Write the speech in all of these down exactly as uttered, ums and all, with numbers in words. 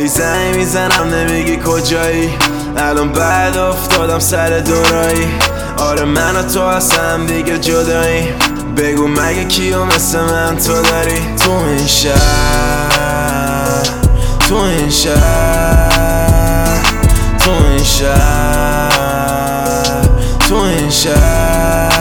هی زنگ میزنم نمیگی کجایی، الان بعد افتادم سر دورایی. آره من و تو هستم دیگه جدایی، بگو مگه کیو مثل من تو داری. تو این شهر، تو این شهر، تو این شهر، تو این شهر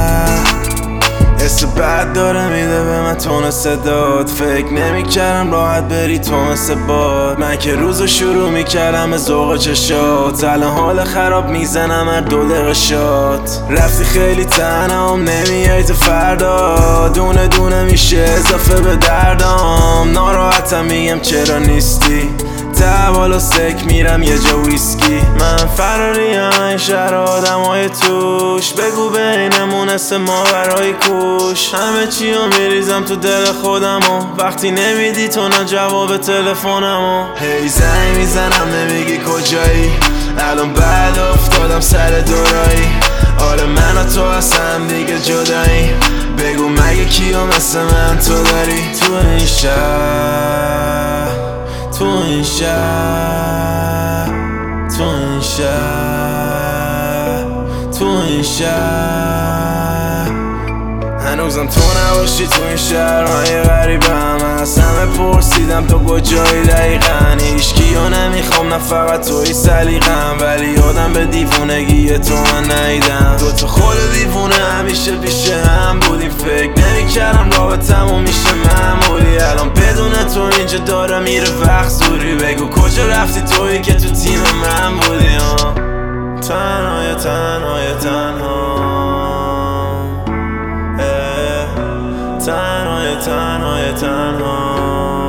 حس بد داره میده به من تون صدات. فکر نمیکردم راحت بری تو مثل باد. من که روزو شروع میکردم به ذوق چشات، الان حال خراب میزنم هر دو دقیقه شات. رفتی خیلی تنهام نمیای تو فردا، دونه دونه میشه اضافه به دردام. ناراحتم میگم چرا نیستی، تا بالا سک میرم یه جا ویسکی. من فراریم این شهر آدم های توش، بگو بینمون اسم ما برای کوش. همه چی رو میریزم تو دل خودمو، وقتی نمیدی تو نه جواب تلفنمو. هی زنگ میزنم نمیگی کجایی، الان بعد افتادم سر دورایی. آره من و تو هستم دیگه جدایی، بگو مگه کیو مثل من تو داری. تو این شهر، تو این شهر، تو این شهر، تو این شهر هنوزم تو نباشی تو این شهر. من یه غریبم، از همه پرسیدم تو کجایی دقیقا. هیچکیو نمیخوام نه فقط توی سلیقم، ولی یادم به دیوونگی تو من نیدم. دوتا خود دیوونه همیشه پیش هم بودیم، فکر نمیکردم رابطمون میشه معمولی. الان بدون تو اینجا داره میره وقت زوری، بگو کجا رفتی تویی که تو تیم من بودی. تنهای تنهای تنها، تنهای تنهای تنها.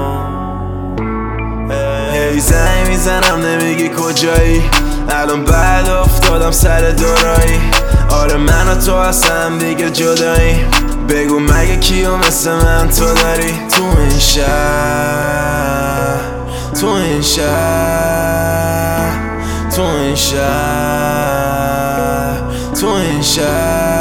هی زنگ میزنم نمیگی کجایی، الان بعد افتادم سر دورایی. آره من و تو هستم دیگه جدایی، بگو مگه کیو مثل من تو داری. تو این شهر، تو این شهر، تو این شهر، تو این شهر